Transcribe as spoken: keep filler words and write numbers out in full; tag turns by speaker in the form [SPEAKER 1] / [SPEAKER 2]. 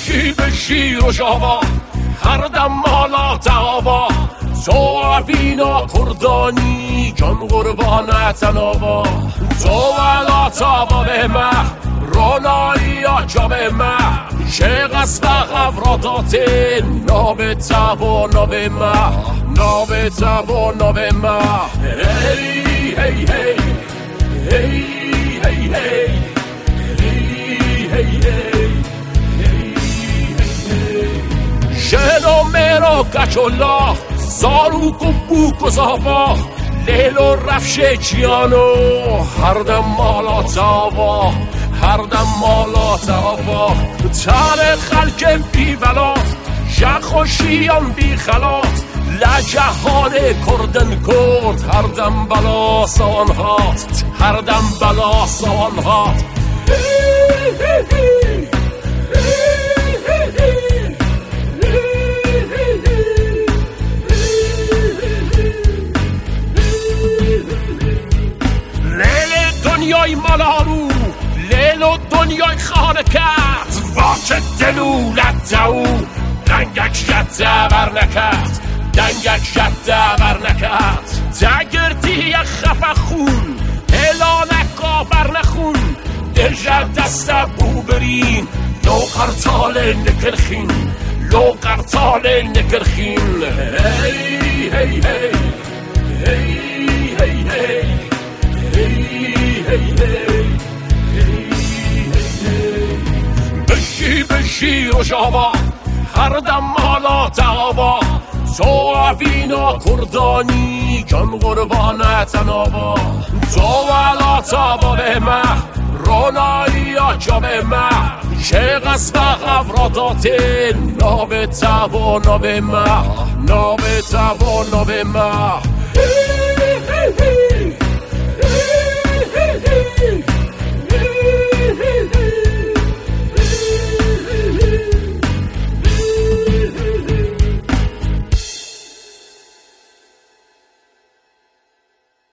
[SPEAKER 1] بشی بشی و جاوا هر دم مالا دعوا تو اوینا کردانی جان قربان تناوا تو ولا تابا به ما رونایی آجا به ما شغص و غفراتات ناب تابا ناب ما ناب تابا ناب ما هی هی هی هی هی هی شنو مرا کچولا زارو کبو کزاوا لیلو رفش چیانو هر دم مالا تاوا هر دم مالا تاوا تر خلق بی ولات جخوشیان بی خلات لجهان کردن کرد هر دم بلا سوان هات هر دم بلا سوان هات دنیای مالارو لیل و دنیای خانه کرد واچه دلولت دو دنگک جده بر نکرد دنگک جده بر نکرد دگردی خفه خون اعلانکا بر نخون دلجد دست بو برین لو قرطال نکرخین لو قرطال نکرخین هی هی هی هی هی هی بشی بشی و جاوا هر دم مالا دعوا تو اوینا کردانی جان قربان تناوا تو ولا تابا به ما رونایی آجا به ما شغص و غفراتات ناب تابا ناب ما ناب تابا ناب ما